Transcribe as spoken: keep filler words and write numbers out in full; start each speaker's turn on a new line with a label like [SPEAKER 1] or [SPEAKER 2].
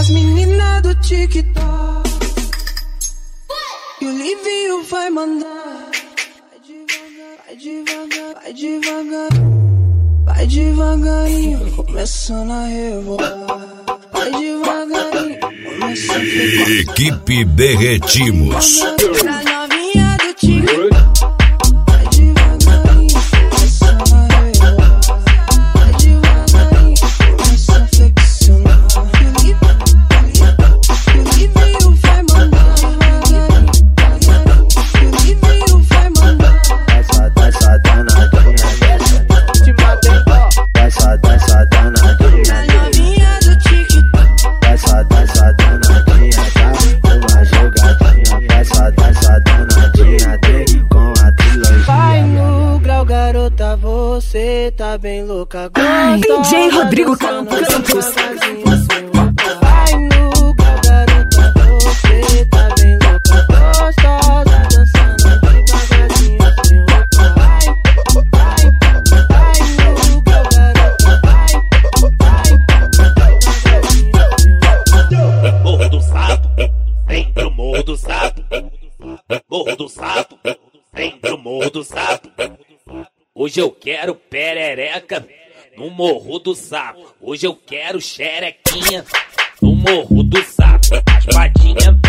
[SPEAKER 1] meninas do TikTok. E o Livinho vai mandar. Vai devagar, vai devagar, vai devagarinho, começando a rebolar. Vai devagarinho, começando a rebolar.
[SPEAKER 2] Equipe Derretimos.
[SPEAKER 1] Pra novinha do TikTok. Vai devagarinho, começando a rebolar. Vai devagarinho, começando a flexionar. E o Livinho vai mandar. E o Livinho vai mandar.
[SPEAKER 3] Dança danadinha, dança, dança danadinha,
[SPEAKER 1] Novinha do TikTok.
[SPEAKER 3] dança, dança danadinha, dá uma jogadinha, dança, dança danadinha, tem com a trilha.
[SPEAKER 1] Vai no grau, garota, você tá bem louca.
[SPEAKER 4] Ai, D J Rodrigo
[SPEAKER 1] Campos.
[SPEAKER 4] Campos.
[SPEAKER 1] Vai no grau, garota, você tá bem louca. Gostosa, dançando devagarzinho sem roupa. Vai, vai, vai no grau, garota, vai, vai, devagarzinho.
[SPEAKER 5] Morro do Sapo, vem pro Morro do Sapo. Morro do Sapo, vem pro Morro do Sapo. Hoje eu quero perereca no Morro do Sapo. Hoje eu quero xerequinha no Morro do Sapo. As patinhas